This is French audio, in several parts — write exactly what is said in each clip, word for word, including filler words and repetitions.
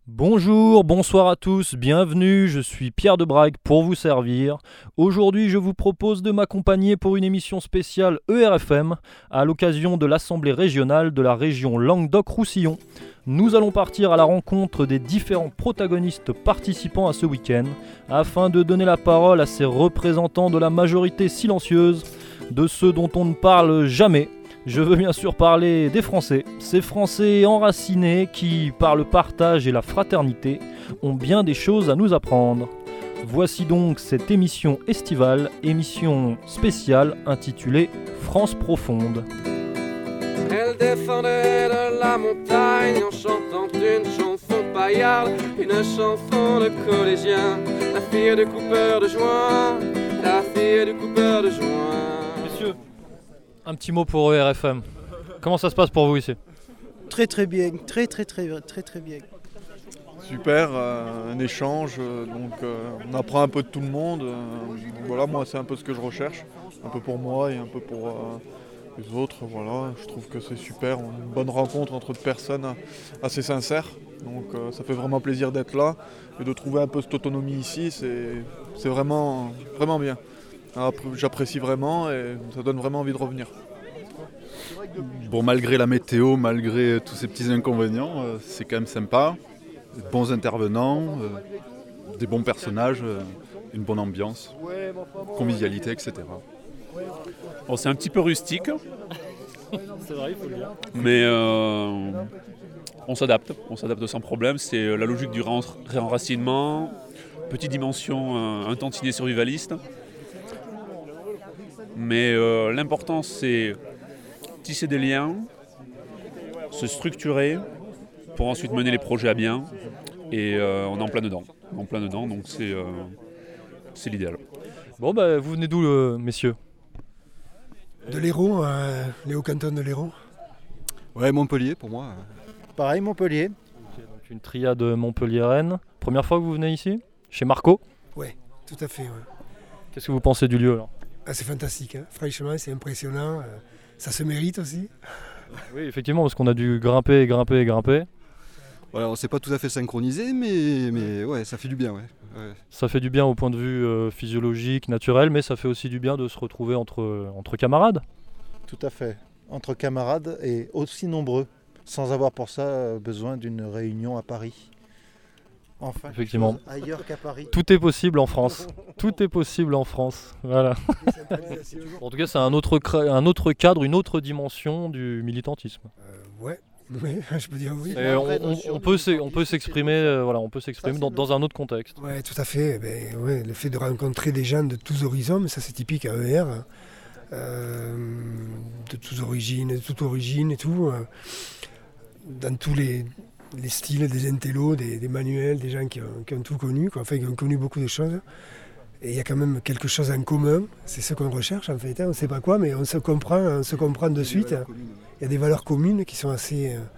Bonjour, bonsoir à tous, bienvenue, je suis Pierre de Brague pour vous servir. Aujourd'hui, je vous propose de m'accompagner pour une émission spéciale E R F M à l'occasion de l'Assemblée régionale de la région Languedoc-Roussillon. Nous allons partir à la rencontre des différents protagonistes participant à ce week-end afin de donner la parole à ces représentants de la majorité silencieuse, de ceux dont on ne parle jamais. Je veux bien sûr parler des Français, ces Français enracinés qui, par le partage et la fraternité, ont bien des choses à nous apprendre. Voici donc cette émission estivale, émission spéciale intitulée France profonde. Elle descendait de la montagne en chantant une chanson paillarde, une chanson de collégien, la fille du coupeur de joint, la fille du coupeur de joint. Messieurs, un petit mot pour E R F M. Comment ça se passe pour vous ici ? Très très bien, très très très très très bien. Super, euh, un échange, euh, donc euh, on apprend un peu de tout le monde. Euh, voilà, moi c'est un peu ce que je recherche, un peu pour moi et un peu pour euh, les autres. Voilà, je trouve que c'est super, on a une bonne rencontre entre deux personnes assez sincères. Donc euh, ça fait vraiment plaisir d'être là et de trouver un peu cette autonomie ici, c'est, c'est vraiment, vraiment bien. Alors, j'apprécie vraiment et ça donne vraiment envie de revenir. Bon, malgré la météo, malgré tous ces petits inconvénients, euh, c'est quand même sympa. De bons intervenants, euh, des bons personnages, euh, une bonne ambiance, convivialité, et cetera. Bon, c'est un petit peu rustique, C'est vrai, il faut le dire. mais euh, on s'adapte, on s'adapte sans problème. C'est la logique du ré- réenracinement, petite dimension euh, un tantinet survivaliste. Mais euh, l'important, c'est tisser des liens, se structurer pour ensuite mener les projets à bien. Et euh, on est en plein dedans. On est en plein dedans, donc c'est, euh, c'est l'idéal. Bon bah vous venez d'où euh, messieurs ? De l'Hérault, euh, les hauts cantons de l'Hérault. Ouais, Montpellier pour moi. Pareil, Montpellier. Donc une triade Montpellier-Rennes. Première fois que vous venez ici ? Chez Marco ? Ouais, tout à fait. Ouais. Qu'est-ce que vous pensez du lieu alors ? Ah, c'est fantastique, hein. Franchement, c'est impressionnant. euh, Ça se mérite aussi. Oui, effectivement, parce qu'on a dû grimper, grimper, grimper. Voilà, on s'est pas tout à fait synchronisé, mais, mais ouais, ça fait du bien. Ouais. Ouais. Ça fait du bien au point de vue euh, physiologique, naturel, mais ça fait aussi du bien de se retrouver entre, entre camarades. Tout à fait. Entre camarades et aussi nombreux, sans avoir pour ça euh, besoin d'une réunion à Paris. Enfin, Effectivement. chose ailleurs qu'à Paris. Tout est possible en France. Tout est possible en France. Voilà. En tout cas, c'est un autre, cra- un autre cadre, une autre dimension du militantisme. Euh, ouais, ouais, je peux dire oui. Et on, on- on peut, s'e- on peut s'exprimer, euh, voilà, on peut s'exprimer dans, dans un autre contexte. Ouais, tout à fait. Eh ben, ouais, le fait de rencontrer des gens de tous horizons, mais ça c'est typique à E R, euh, de tous origines, de toute origine et tout, euh, dans tous les, les styles, des intellos, des, des manuels, des gens qui ont, qui ont tout connu, quoi, enfin qui ont connu beaucoup de choses. Et il y a quand même quelque chose en commun, c'est ce qu'on recherche en fait, hein. On ne sait pas quoi, mais on se comprend, on se comprend de suite. Il y a des valeurs communes qui sont assez, euh,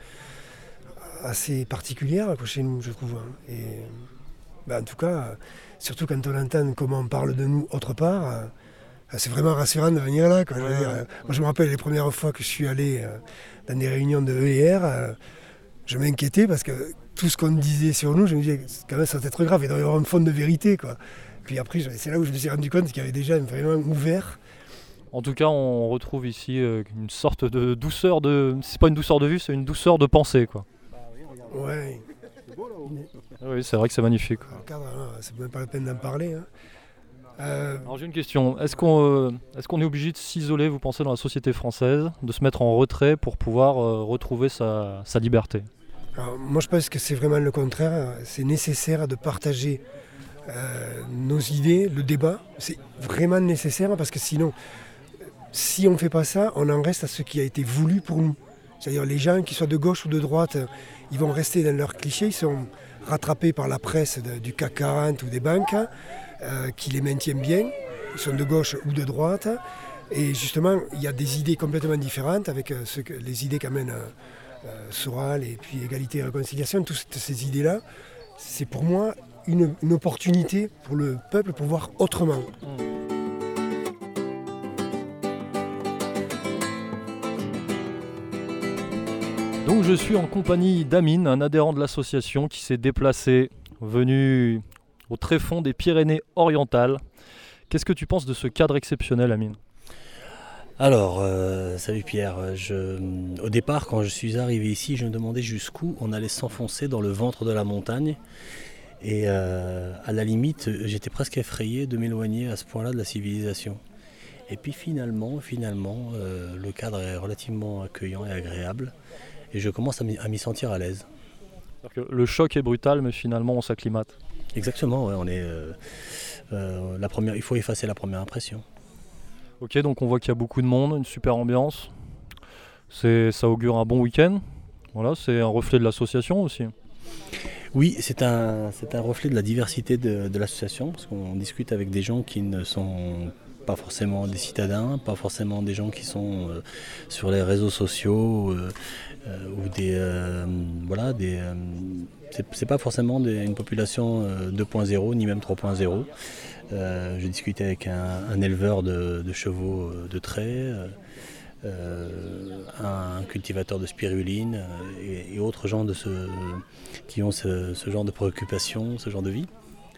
assez particulières chez nous, je trouve. Et ben, en tout cas, surtout quand on entend comment on parle de nous autre part, euh, c'est vraiment rassurant de venir là, quoi. Je veux dire, euh, moi, je me rappelle les premières fois que je suis allé euh, dans des réunions de E R, euh, je m'inquiétais parce que tout ce qu'on disait sur nous, je me disais, quand même, ça va être grave, il doit y avoir un fond de vérité, quoi. Puis après, c'est là où je me suis rendu compte qu'il y avait déjà vraiment ouvert. En tout cas, on retrouve ici euh, une sorte de douceur de. C'est pas une douceur de vue, c'est une douceur de pensée, quoi. Ouais. Oui, c'est vrai que c'est magnifique. quoi. En cadre, hein, c'est même pas la peine d'en parler. Hein. Euh, Alors j'ai une question. Est-ce qu'on, euh, est-ce qu'on est obligé de s'isoler, vous pensez, dans la société française, de se mettre en retrait pour pouvoir euh, retrouver sa, sa liberté ? alors, moi, je pense que c'est vraiment le contraire. C'est nécessaire de partager euh, nos idées, le débat. C'est vraiment nécessaire parce que sinon, si on ne fait pas ça, on en reste à ce qui a été voulu pour nous. C'est-à-dire les gens, qui soient de gauche ou de droite, ils vont rester dans leurs clichés. Ils sont rattrapés par la presse de, du C A C quarante ou des banques euh, qui les maintiennent bien. Ils sont de gauche ou de droite. Et justement, il y a des idées complètement différentes avec euh, ce que, les idées qu'amène euh, euh, Soral et puis égalité et réconciliation. Toutes ces idées-là, c'est pour moi une, une opportunité pour le peuple pour voir autrement. Donc je suis en compagnie d'Amine, un adhérent de l'association qui s'est déplacé, venu au tréfonds des Pyrénées-Orientales. Qu'est-ce que tu penses de ce cadre exceptionnel, Amine ? Alors, euh, salut Pierre. Je, au départ, quand je suis arrivé ici, je me demandais jusqu'où on allait s'enfoncer dans le ventre de la montagne. Et euh, à la limite, j'étais presque effrayé de m'éloigner à ce point-là de la civilisation. Et puis finalement, finalement, euh, le cadre est relativement accueillant et agréable. Et je commence à m'y, à m'y sentir à l'aise. Le choc est brutal, mais finalement, on s'acclimate. Exactement, ouais, on est, euh, euh, la première, il faut effacer la première impression. Ok, donc on voit qu'il y a beaucoup de monde, une super ambiance. C'est, ça augure un bon week-end. Voilà, c'est un reflet de l'association aussi. Oui, c'est un, c'est un reflet de la diversité de, de l'association, parce qu'on discute avec des gens qui ne sont pas forcément des citadins, pas forcément des gens qui sont euh, sur les réseaux sociaux euh, euh, ou des euh, voilà des euh, c'est, c'est pas forcément des, une population euh, deux point zéro ni même trois point zéro. Euh, je discutais avec un, un éleveur de, de chevaux de trait, euh, un cultivateur de spiruline et, et autres gens de ce, qui ont ce, ce genre de préoccupations, ce genre de vie.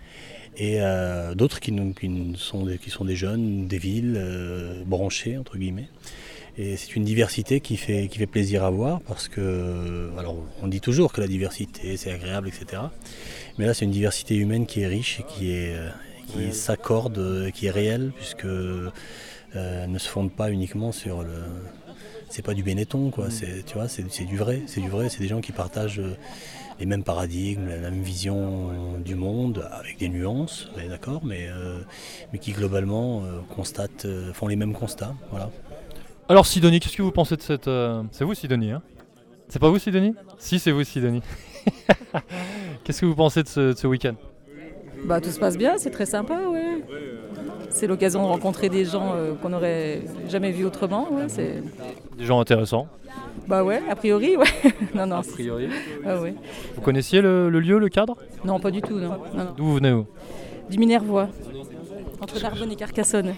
Et euh, d'autres qui, nous, qui, nous sont des, qui sont des jeunes, des villes, euh, branchés entre guillemets. Et c'est une diversité qui fait, qui fait plaisir à voir parce que, alors on dit toujours que la diversité c'est agréable, et cetera. Mais là c'est une diversité humaine qui est riche et qui est... qui s'accorde, qui est réelle, puisque euh, ne se fonde pas uniquement sur le. C'est pas du Benetton, quoi. C'est, tu vois, c'est, c'est du vrai, c'est du vrai. C'est des gens qui partagent les mêmes paradigmes, la même vision du monde, avec des nuances, d'accord, mais euh, mais qui globalement euh, constatent, euh, font les mêmes constats, voilà. Alors Sidonie, qu'est-ce que vous pensez de cette euh... C'est vous Sidonie, hein ? C'est pas vous Sidonie ? Si, c'est vous Sidonie. Qu'est-ce que vous pensez de ce, de ce week-end ? Bah, tout se passe bien, c'est très sympa, ouais. C'est l'occasion de rencontrer des gens euh, qu'on n'aurait jamais vus autrement, ouais. C'est... Des gens intéressants. Bah ouais, a priori, ouais. non, non, a priori. Ah, ouais. Vous connaissiez le, le lieu, le cadre ? Non, pas du tout, non. non, non. D'où vous venez, vous ? Du Minervois, entre Narbonne et Carcassonne.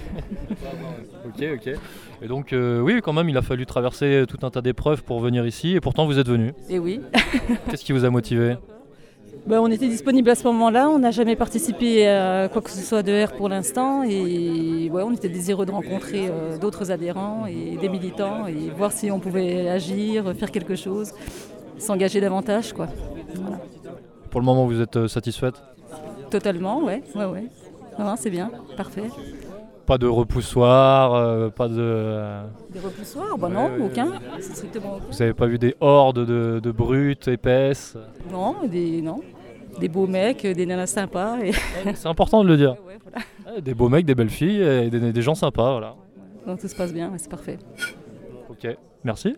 Ok, ok. Et donc, euh, oui, quand même, il a fallu traverser tout un tas d'épreuves pour venir ici, et pourtant vous êtes venu. Et oui. Qu'est-ce qui vous a motivé ? Ben, on était disponible à ce moment-là, on n'a jamais participé à quoi que ce soit de R pour l'instant et ouais, on était désireux de rencontrer euh, d'autres adhérents et des militants et voir si on pouvait agir, faire quelque chose, s'engager davantage, quoi. Voilà. Pour le moment, vous êtes euh, satisfaite ? Totalement, ouais, ouais, ouais. Non, non, c'est bien, parfait. Pas de repoussoir, euh, pas de... Euh... Des repoussoirs ? Bah non, ouais, aucun. C'est strictement aucun. Vous n'avez pas vu des hordes de, de brutes épaisses ? Non, des, non. Des beaux mecs, des nanas sympas. Et... C'est important de le dire. Ouais, ouais, voilà. Des beaux mecs, des belles filles et des, des gens sympas, voilà. Donc tout se passe bien, c'est parfait. Ok, merci.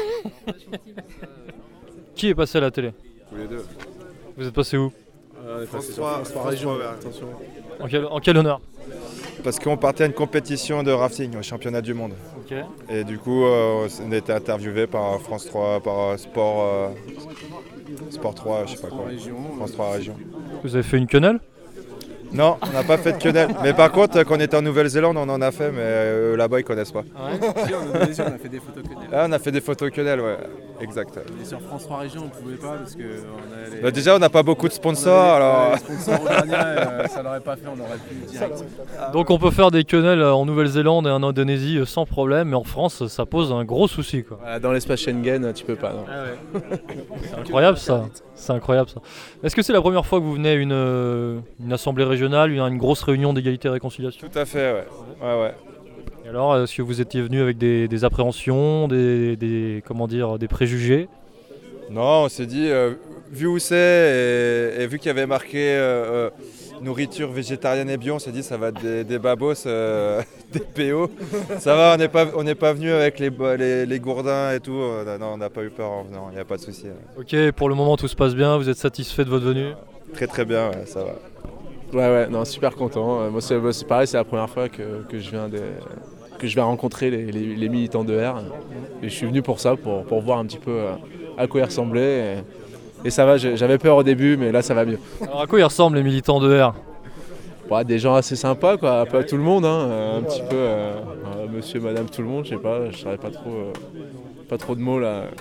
Qui est passé à la télé ? Tous les deux. Vous êtes passé où ? euh, France trois, France trois région, attention. En quel, en quel honneur ? Parce qu'on partait à une compétition de rafting au championnat du monde. Ok. Et du coup, euh, on a été interviewé par France trois, par Sport, euh, Sport trois, je sais pas quoi. France trois Région. Vous avez fait une quenelle ? Non, on n'a pas fait de quenelle. Mais par contre, quand on était en Nouvelle-Zélande, on en a fait, mais euh, là-bas, ils connaissent pas. Ah ouais. Si, en Indonésie, on a fait des photos quenelle. Ah, on a fait des photos quenelle, ouais. Exact. Et sur France trois Régions, on ne pouvait pas parce que on a les... bah déjà, on n'a pas beaucoup de sponsors. On alors... les sponsors auvergnats, euh, ça l'aurait pas fait, on aurait pu direct. Donc on peut faire des quenelles en Nouvelle-Zélande et en Indonésie sans problème, mais en France, ça pose un gros souci, quoi. Voilà, dans l'espace Schengen, tu peux pas. Non. Ah ouais. C'est incroyable ça. C'est incroyable ça. Est-ce que c'est la première fois que vous venez à une, euh, une assemblée régionale, une, une grosse réunion d'égalité et réconciliation ? Tout à fait, ouais. ouais, ouais. Et alors, est-ce que vous étiez venu avec des, des appréhensions, des, des, comment dire, des préjugés ? Non, on s'est dit, euh, vu où c'est et, et vu qu'il y avait marqué euh, euh, nourriture végétarienne et bio, on s'est dit ça va être des, des babos, euh, des P O. Ça va, on n'est pas, on n'est pas venu avec les, les, les gourdins et tout. Euh, non, on n'a pas eu peur en venant, il n'y a pas de souci. Ok, pour le moment tout se passe bien, vous êtes satisfait de votre venue ? Très très bien, ouais, ça va. Ouais, ouais, non, super content. Moi, c'est, c'est pareil, c'est la première fois que, que je viens de... que je vais rencontrer les, les, les militants de R. Et je suis venu pour ça, pour, pour voir un petit peu à quoi ils ressemblaient. Et, et ça va, j'avais peur au début, mais là ça va mieux. Alors à quoi ils ressemblent les militants de R ? Ouais, des gens assez sympas, quoi, pas tout le monde, hein, un petit peu euh, monsieur, madame, tout le monde, je sais pas, je saurais pas trop, euh, pas trop de mots là.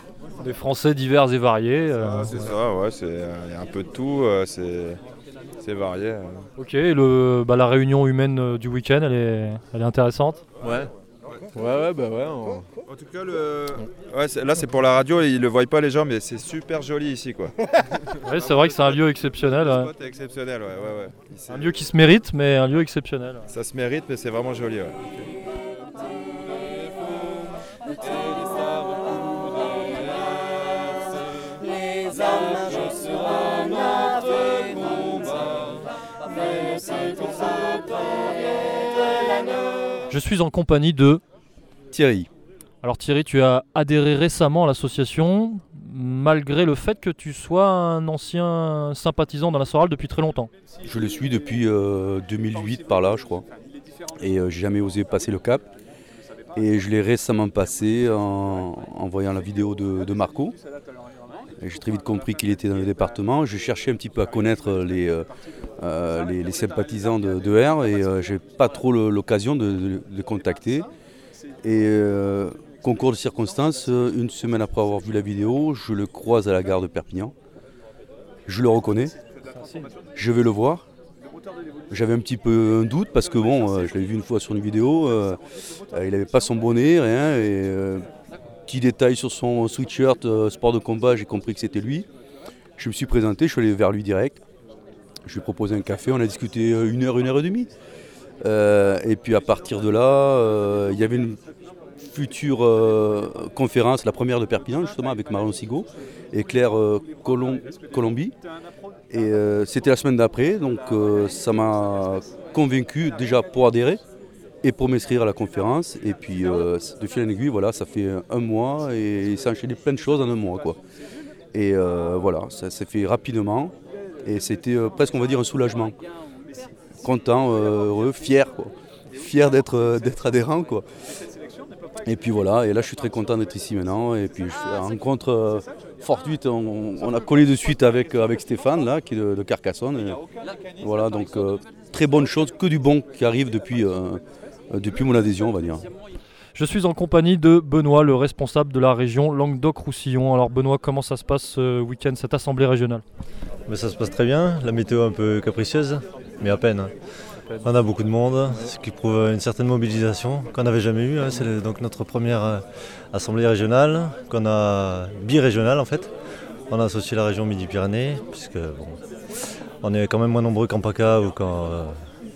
Des Français divers et variés. Euh, c'est ouais. ça, ouais, c'est il y a un peu de tout, euh, c'est, c'est varié. Euh. Ok, et le, bah, la réunion humaine euh, du week-end, elle est, elle est intéressante. Ouais. Ouais, ouais, bah ouais. On... En tout cas, le... ouais, c'est, là c'est pour la radio, ils le voient pas les gens, mais c'est super joli ici, quoi. Ouais, c'est vrai que c'est un lieu exceptionnel. Le Ouais. spot est exceptionnel, ouais, ouais, ouais. C'est un lieu qui se mérite, mais un lieu exceptionnel. Ça se mérite, mais c'est vraiment joli, ouais. Je suis en compagnie de Thierry. Alors Thierry, tu as adhéré récemment à l'association, malgré le fait que tu sois un ancien sympathisant dans la Soral depuis très longtemps. Je le suis depuis euh, deux mille huit par là, je crois. Et euh, j'ai jamais osé passer le cap. Et je l'ai récemment passé en, en voyant la vidéo de, de Marco. Et j'ai très vite compris qu'il était dans le département. Je cherchais un petit peu à connaître les, euh, les, les sympathisants de, de R et euh, j'ai pas trop le, l'occasion de, de, de contacter. Et euh, concours de circonstances, une semaine après avoir vu la vidéo, je le croise à la gare de Perpignan. Je le reconnais. Je vais le voir. J'avais un petit peu un doute parce que bon, euh, je l'avais vu une fois sur une vidéo, euh, euh, il n'avait pas son bonnet, rien. Et, euh, petit détail sur son sweatshirt euh, sport de combat, j'ai compris que c'était lui. Je me suis présenté, je suis allé vers lui direct. Je lui ai proposé un café, on a discuté une heure, une heure et demie. Euh, et puis à partir de là, euh, il y avait une future euh, conférence, la première de Perpignan, justement avec Marion Sigaud et Claire euh, Colom- Colombi. Et euh, c'était la semaine d'après, donc euh, ça m'a convaincu déjà pour adhérer et pour m'inscrire à la conférence. Et puis euh, de fil en aiguille, voilà, ça fait un mois et il s'est enchaîné plein de choses en un mois, quoi. Et euh, voilà, ça s'est fait rapidement et c'était euh, presque, on va dire, un soulagement. Content, euh, heureux, fier, quoi. Fier d'être, euh, d'être adhérent, quoi. Et puis voilà, et là je suis très content d'être ici maintenant. Et puis je fais la rencontre euh, fortuite, on, on a collé de suite avec, avec Stéphane, là, qui est de, de Carcassonne. Et voilà, donc euh, très bonne chose, que du bon qui arrive depuis, euh, depuis mon adhésion, on va dire. Je suis en compagnie de Benoît, le responsable de la région Languedoc-Roussillon. Alors Benoît, comment ça se passe ce week-end, cette assemblée régionale ? Mais ça se passe très bien, la météo un peu capricieuse, mais à peine. On a beaucoup de monde, ce qui prouve une certaine mobilisation qu'on n'avait jamais eue. Hein. C'est le, donc notre première euh, assemblée régionale, qu'on a bi-régionale en fait. On a associé la région Midi-Pyrénées, puisque bon, on est quand même moins nombreux qu'en PACA ou qu'en, euh,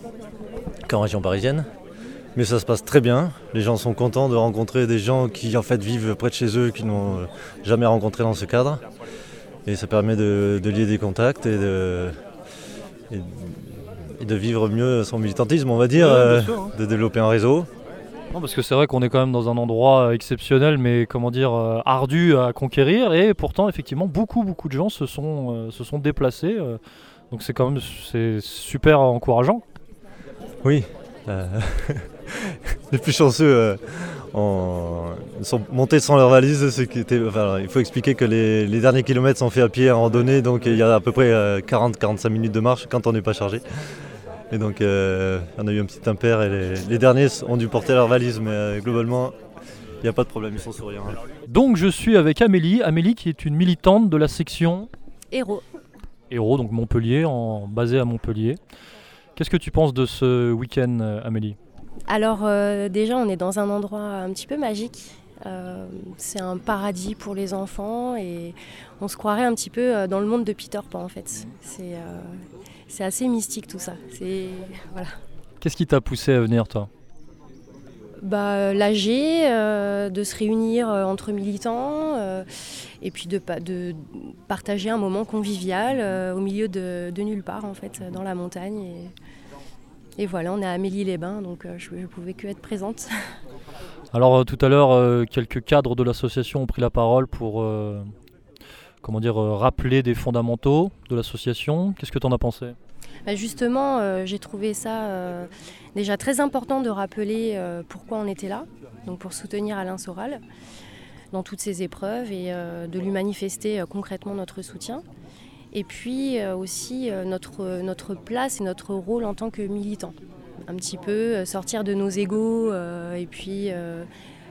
qu'en région parisienne. Mais ça se passe très bien. Les gens sont contents de rencontrer des gens qui en fait vivent près de chez eux, qu'ils n'ont jamais rencontrés dans ce cadre. Et ça permet de, de lier des contacts et de, et, et de vivre mieux son militantisme, on va dire, ouais, euh, sûr, hein. De développer un réseau. Non, parce que c'est vrai qu'on est quand même dans un endroit exceptionnel, mais comment dire, euh, ardu à conquérir. Et pourtant, effectivement, beaucoup, beaucoup de gens se sont, euh, se sont déplacés. Euh, donc c'est quand même c'est super encourageant. Oui. Euh, les plus chanceux euh, ont, sont montés sans leur valise. Ce qui était, enfin, il faut expliquer que les, les derniers kilomètres sont faits à pied en randonnée, donc il y a à peu près euh, quarante à quarante-cinq minutes de marche quand on n'est pas chargé. Et donc euh, on a eu un petit impair et les, les derniers ont dû porter leur valise, mais euh, globalement il n'y a pas de problème, ils sont souriants. Hein. Donc je suis avec Amélie, Amélie qui est une militante de la section Héros. Héros, donc Montpellier, en, basée à Montpellier. Qu'est-ce que tu penses de ce week-end, Amélie ? Alors euh, déjà on est dans un endroit un petit peu magique. Euh, c'est un paradis pour les enfants et on se croirait un petit peu dans le monde de Peter Pan en fait. C'est, euh, c'est assez mystique tout ça. C'est, voilà. Qu'est-ce qui t'a poussé à venir toi ? Bah, l'A G, euh, de se réunir euh, entre militants euh, et puis de, de partager un moment convivial euh, au milieu de, de nulle part en fait, dans la montagne. Et, et voilà, on est à Amélie-les-Bains, donc euh, je ne pouvais que être présente. Alors euh, tout à l'heure, euh, quelques cadres de l'association ont pris la parole pour euh, comment dire, euh, rappeler des fondamentaux de l'association. Qu'est-ce que tu en as pensé ? Bah justement, euh, j'ai trouvé ça euh, déjà très important de rappeler euh, pourquoi on était là, donc pour soutenir Alain Soral dans toutes ses épreuves et euh, de lui manifester euh, concrètement notre soutien. Et puis euh, aussi euh, notre, notre place et notre rôle en tant que militant. Un petit peu euh, sortir de nos égos euh, et puis euh,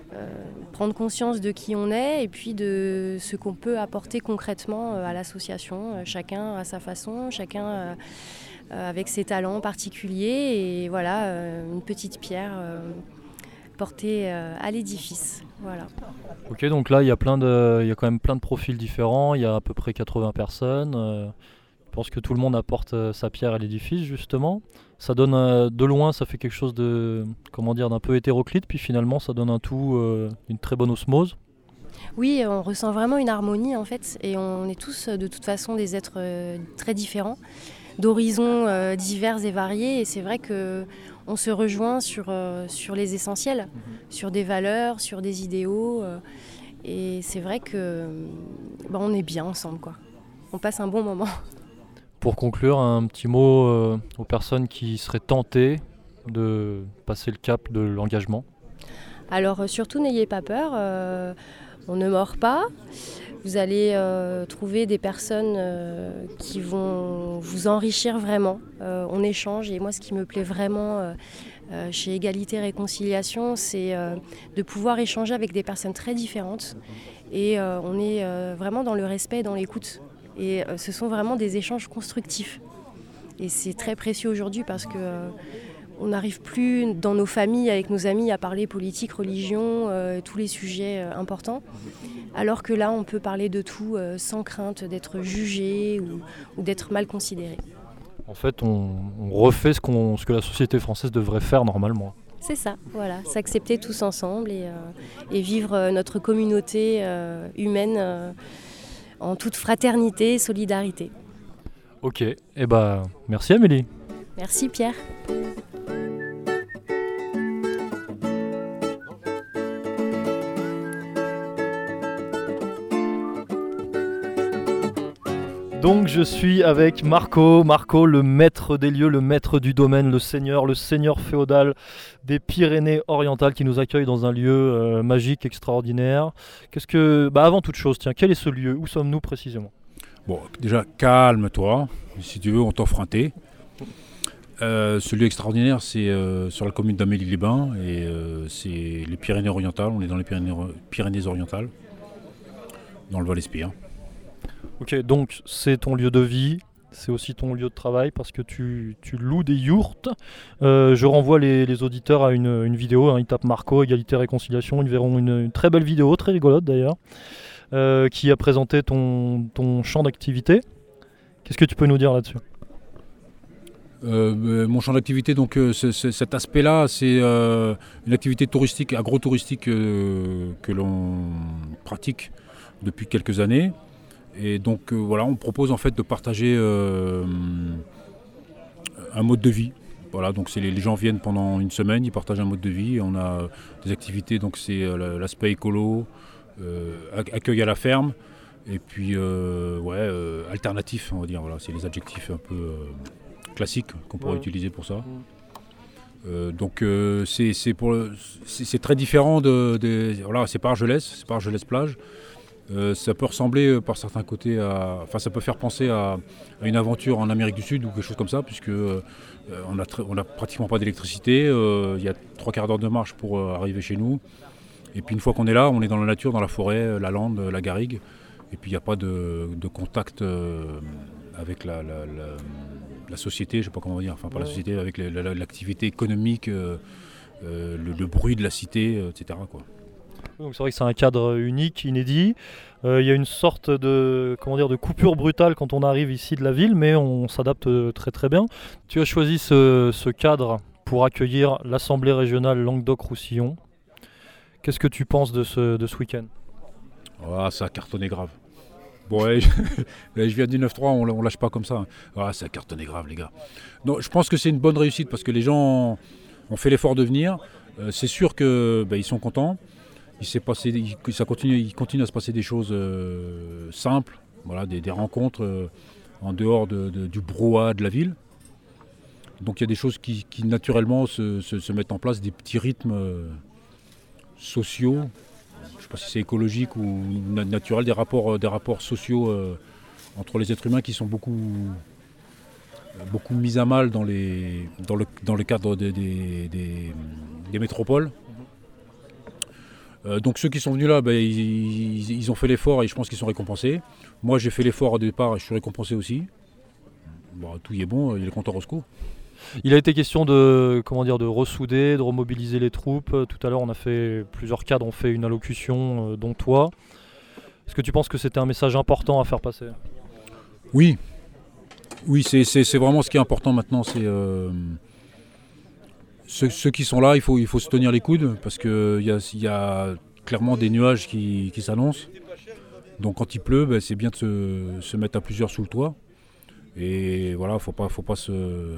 euh, prendre conscience de qui on est et puis de ce qu'on peut apporter concrètement euh, à l'association. Euh, chacun à sa façon, chacun euh, euh, avec ses talents particuliers et voilà, euh, une petite pierre euh, portée euh, à l'édifice. Voilà. Ok, donc là il y a plein de, il y a quand même plein de profils différents, il y a à peu près quatre-vingts personnes. Euh, je pense que tout le monde apporte euh, sa pierre à l'édifice justement. Ça donne euh, de loin, ça fait quelque chose de, comment dire, d'un peu hétéroclite, puis finalement ça donne un tout, euh, une très bonne osmose. Oui, on ressent vraiment une harmonie en fait, et on est tous de toute façon des êtres euh, très différents, d'horizons euh, divers et variés, et c'est vrai que on se rejoint sur, euh, sur les essentiels, mmh. sur des valeurs, sur des idéaux, euh, et c'est vrai que bah, on est bien ensemble, quoi. On passe un bon moment. Pour conclure, un petit mot euh, aux personnes qui seraient tentées de passer le cap de l'engagement. Alors euh, surtout n'ayez pas peur, euh, on ne mord pas. Vous allez euh, trouver des personnes euh, qui vont vous enrichir vraiment. Euh, on échange et moi ce qui me plaît vraiment euh, euh, chez Égalité Réconciliation, c'est euh, de pouvoir échanger avec des personnes très différentes. Et euh, on est euh, vraiment dans le respect et dans l'écoute. Et euh, ce sont vraiment des échanges constructifs. Et c'est très précieux aujourd'hui parce que euh, on n'arrive plus dans nos familles, avec nos amis, à parler politique, religion, euh, tous les sujets euh, importants. Alors que là, on peut parler de tout euh, sans crainte d'être jugé ou, ou d'être mal considéré. En fait, on, on refait ce, qu'on, ce que la société française devrait faire normalement. C'est ça, voilà, s'accepter tous ensemble et, euh, et vivre euh, notre communauté euh, humaine euh, en toute fraternité et solidarité. Ok, et eh bah merci Amélie. Merci Pierre. Donc je suis avec Marco, Marco le maître des lieux, le maître du domaine, le seigneur, le seigneur féodal des Pyrénées-Orientales qui nous accueille dans un lieu euh, magique, extraordinaire. Qu'est-ce que, bah avant toute chose, tiens, quel est ce lieu? Où sommes-nous précisément? Bon, déjà calme-toi, si tu veux, on t'offre un thé. Euh, ce lieu extraordinaire, c'est euh, sur la commune d'Amélie-les-Bains et euh, c'est les Pyrénées-Orientales. On est dans les Pyrénées, Pyrénées-Orientales, dans le Val-Espire. Ok, donc c'est ton lieu de vie, c'est aussi ton lieu de travail parce que tu, tu loues des yourtes. Euh, je renvoie les, les auditeurs à une, une vidéo, hein, ils tapent Marco, Égalité Réconciliation, ils verront une, une très belle vidéo, très rigolote d'ailleurs, euh, qui a présenté ton, ton champ d'activité. Qu'est-ce que tu peux nous dire là-dessus? Euh, mon champ d'activité, donc euh, c'est, c'est, cet aspect-là, c'est euh, une activité touristique, agro-touristique euh, que l'on pratique depuis quelques années. Et donc euh, voilà, on propose en fait de partager euh, un mode de vie. Voilà, donc c'est les, les gens viennent pendant une semaine, ils partagent un mode de vie. Et on a des activités, donc c'est euh, l'aspect écolo, euh, accueil à la ferme, et puis euh, ouais, euh, alternatif, on va dire. Voilà, c'est les adjectifs un peu euh, classiques qu'on pourrait ouais. utiliser pour ça. Euh, donc euh, c'est, c'est, pour, c'est, c'est très différent de, de voilà, c'est pas Argelès, c'est pas Argelès plage. Euh, ça peut ressembler euh, par certains côtés à, enfin ça peut faire penser à, à une aventure en Amérique du Sud ou quelque chose comme ça, puisque euh, on a très, on a pratiquement pas d'électricité, euh, il y a trois quarts d'heure de marche pour euh, arriver chez nous, et puis une fois qu'on est là, on est dans la nature, dans la forêt, la lande, la garrigue, et puis il n'y a pas de, de contact euh, avec la, la, la, la société, je sais pas comment dire, enfin pas ouais. la société, avec la, la, l'activité économique, euh, euh, le, le bruit de la cité, euh, et cetera quoi. Donc c'est vrai que c'est un cadre unique, inédit. Euh, il y a une sorte de, comment dire, de coupure brutale quand on arrive ici de la ville, mais on s'adapte très très bien. Tu as choisi ce, ce cadre pour accueillir l'Assemblée régionale Languedoc-Roussillon. Qu'est-ce que tu penses de ce, de ce week-end? Oh, ça a cartonné grave. Bon, ouais, je, je viens du neuf trois, on, on lâche pas comme ça. Oh, ça a cartonné grave, les gars. Non, je pense que c'est une bonne réussite parce que les gens ont fait l'effort de venir. Euh, c'est sûr qu'ils bah, sont contents. Il s'est passé, il, ça continue, il continue à se passer des choses euh, simples, voilà, des, des rencontres euh, en dehors de, de, du brouhaha de la ville. Donc il y a des choses qui, qui naturellement se, se, se mettent en place, des petits rythmes euh, sociaux, je ne sais pas si c'est écologique ou na- naturel, des rapports, des rapports sociaux euh, entre les êtres humains qui sont beaucoup, beaucoup mis à mal dans, les, dans, le, dans le cadre des, des, des, des métropoles. Euh, donc ceux qui sont venus là, ben, ils, ils, ils ont fait l'effort et je pense qu'ils sont récompensés. Moi j'ai fait l'effort au départ et je suis récompensé aussi. Bon, tout y est bon, il est content Roscoe. Il a été question de, comment dire, de ressouder, de remobiliser les troupes. Tout à l'heure, on a fait, plusieurs cadres ont fait une allocution, euh, dont toi. Est-ce que tu penses que c'était un message important à faire passer ? Oui, oui, c'est, c'est, c'est vraiment ce qui est important maintenant. C'est euh, ceux, ceux qui sont là, il faut, il faut se tenir les coudes parce qu'il y a, y a clairement des nuages qui, qui s'annoncent. Donc quand il pleut, ben, c'est bien de se, se mettre à plusieurs sous le toit. Et voilà, faut pas, faut pas se,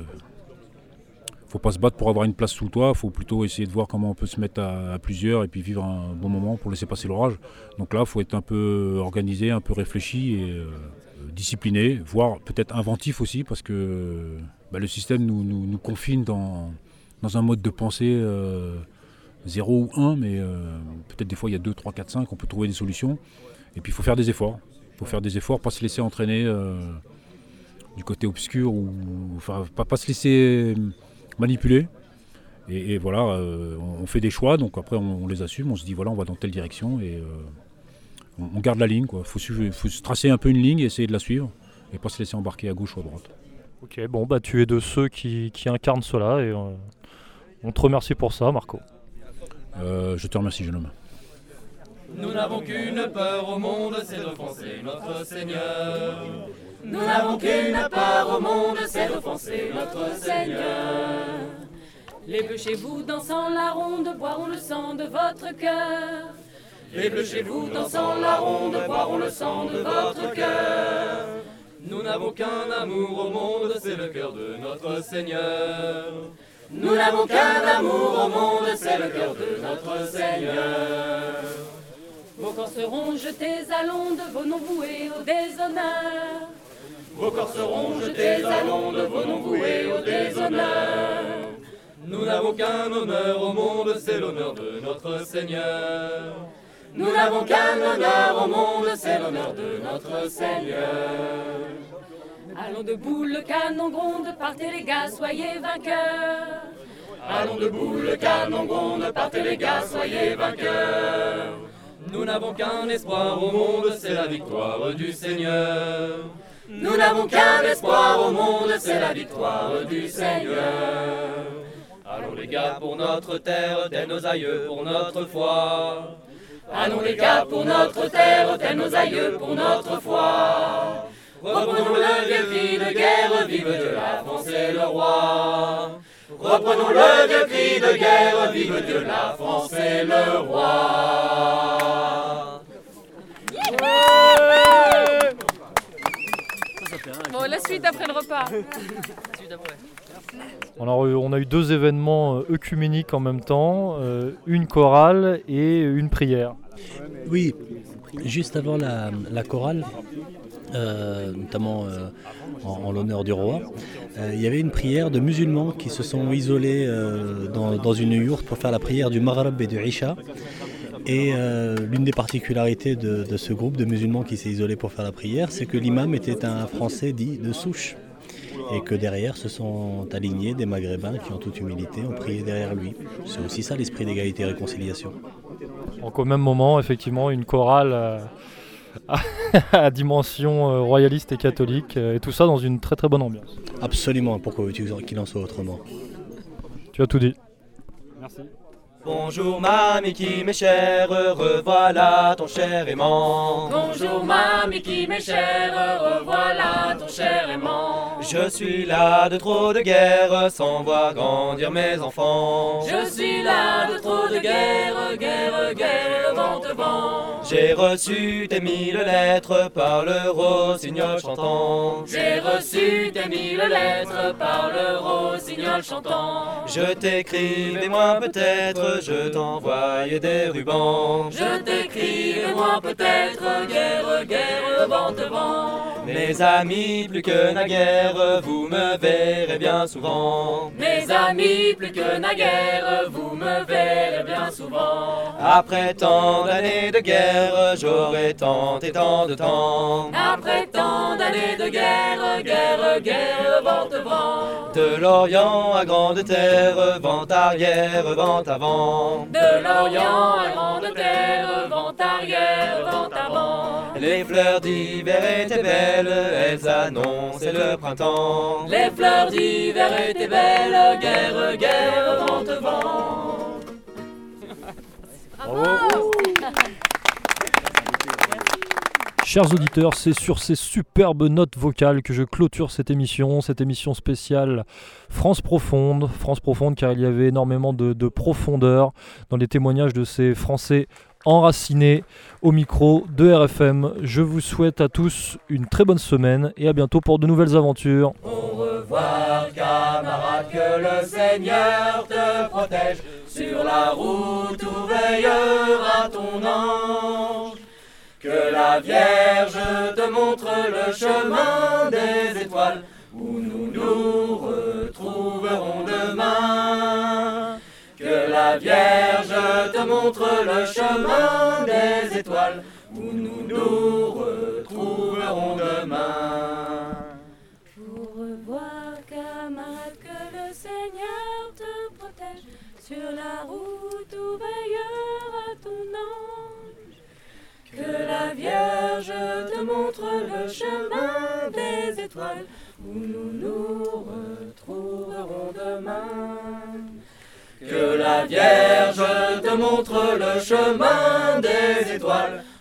faut pas se battre pour avoir une place sous le toit. Faut plutôt essayer de voir comment on peut se mettre à, à plusieurs et puis vivre un bon moment pour laisser passer l'orage. Donc là, faut être un peu organisé, un peu réfléchi et euh, discipliné, voire peut-être inventif aussi, parce que bah, le système nous, nous, nous confine dans, dans un mode de pensée euh, zéro ou un, mais euh, peut-être des fois il y a deux, trois, quatre, cinq, on peut trouver des solutions. Et puis il faut faire des efforts. Il faut faire des efforts, pas se laisser entraîner. Euh, du côté obscur, ou enfin pas, pas se laisser manipuler. Et, et voilà, euh, on, on fait des choix, donc après on, on les assume, on se dit voilà, on va dans telle direction et euh, on, on garde la ligne. Il faut, faut se tracer un peu une ligne et essayer de la suivre et pas se laisser embarquer à gauche ou à droite. Ok, bon bah tu es de ceux qui, qui incarnent cela et euh, on te remercie pour ça, Marco. Euh, je te remercie, jeune homme. Nous n'avons qu'une peur au monde, c'est d'offenser notre Seigneur. Nous n'avons qu'une peur au monde, c'est d'offenser notre Seigneur. Les bleus chez vous dansant la ronde, boiront le sang de votre cœur. Les bleus chez vous dansant la ronde, boiront le sang de votre cœur. Nous n'avons qu'un amour au monde, c'est le cœur de notre Seigneur. Nous n'avons qu'un amour au monde, c'est le cœur de notre Seigneur. Vos corps seront jetés à l'onde, vos noms voués au déshonneur. Vos corps seront jetés à l'onde, vos noms voués au déshonneur. Nous n'avons qu'un honneur au monde, c'est l'honneur de notre Seigneur. Nous n'avons qu'un honneur au monde, c'est l'honneur de notre Seigneur. Allons debout, le canon gronde, partez les gars, soyez vainqueurs. Allons debout, le canon gronde, partez les gars, soyez vainqueurs. Nous n'avons qu'un espoir au monde, c'est la victoire du Seigneur. Nous n'avons qu'un espoir au monde, c'est la victoire du Seigneur. Allons les gars pour notre terre, tels nos aïeux pour notre foi. Allons les gars pour notre terre, tels nos aïeux pour notre foi. Reprenons le vieux cri de guerre, vive Dieu, la France et le roi. Reprenons le vieux cri de guerre, vive Dieu, la France et le roi. Bon, la suite après le repas. On a, eu, on a eu deux événements euh, œcuméniques en même temps, euh, une chorale et une prière. Oui, juste avant la, la chorale, euh, notamment euh, en, en l'honneur du roi, euh, il y avait une prière de musulmans qui se sont isolés euh, dans, dans une yourte pour faire la prière du Maghreb et du Isha. Et euh, l'une des particularités de, de ce groupe de musulmans qui s'est isolé pour faire la prière, c'est que l'imam était un Français dit de souche. Et que derrière se sont alignés des Maghrébins qui en toute humilité ont prié derrière lui. C'est aussi ça l'esprit d'égalité et réconciliation. Donc au même moment, effectivement, une chorale euh, à, à dimension euh, royaliste et catholique, euh, et tout ça dans une très très bonne ambiance. Absolument, pourquoi veux-tu qu'il en soit autrement ? Tu as tout dit. Merci. Bonjour mamie qui m'est chère, revoilà ton cher aimant. Bonjour mamie qui m'est chère, revoilà ton cher aimant. Je suis là de trop de guerre, sans voir grandir mes enfants. Je suis là de trop de guerre, guerre, guerre, vent de vent. J'ai reçu tes mille lettres par le rossignol chantant. J'ai reçu tes mille lettres par le rossignol chantant. Je t'écrivais moi peut-être, je t'envoyais des rubans. Je t'écrivais moi peut-être, guerre, guerre, vent de vent. Mes amis, plus que naguère, vous me verrez bien souvent. Mes amis, plus que naguère, vous me verrez bien souvent. Après tant d'années de guerre, j'aurai tant et tant de temps. Après tant d'années de guerre, guerre, guerre, vent de vent. De l'Orient à Grande Terre, vent arrière, vent avant. printemps. De l'Orient à grande terre, vent arrière, vent avant. Les fleurs d'hiver étaient belles, elles annonçaient le printemps. Les fleurs d'hiver étaient belles, guerre, guerre, vent, vent. Bravo. Chers auditeurs, c'est sur ces superbes notes vocales que je clôture cette émission, cette émission spéciale France Profonde. France Profonde car il y avait énormément de, de profondeur dans les témoignages de ces Français enracinés au micro de R F M. Je vous souhaite à tous une très bonne semaine et à bientôt pour de nouvelles aventures. Au revoir camarade, que le Seigneur te protège. Sur la route où veillera ton ange. Que la Vierge te montre le chemin des étoiles où nous nous retrouverons demain. Que la Vierge te montre le chemin des étoiles où nous nous retrouverons demain. Au revoir camarade, que le Seigneur te protège sur la route où veillera ton ange. Que la Vierge te montre le chemin des étoiles où nous nous retrouverons demain. Que la Vierge te montre le chemin des étoiles